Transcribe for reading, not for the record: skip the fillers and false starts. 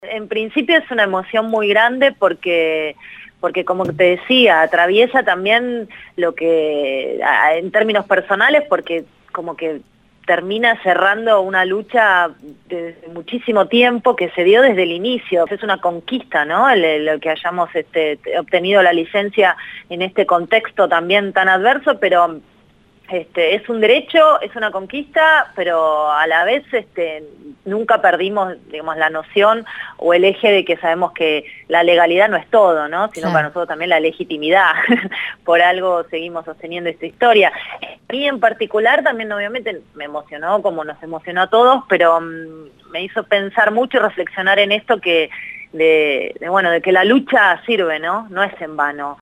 En principio es una emoción muy grande porque como te decía, atraviesa también lo que, en términos personales, porque como que termina cerrando una lucha de muchísimo tiempo que se dio desde el inicio. Es una conquista, ¿no? El que hayamos obtenido la licencia en este contexto también tan adverso, pero es un derecho, es una conquista, pero a la vez nunca perdimos, digamos, la noción o el eje de que sabemos que la legalidad no es todo, ¿no? Sino Claro. para nosotros también la legitimidad. Por algo seguimos sosteniendo esta historia. A mí en particular también obviamente me emocionó, como nos emocionó a todos, pero me hizo pensar mucho y reflexionar en esto de que la lucha sirve, ¿no? No es en vano.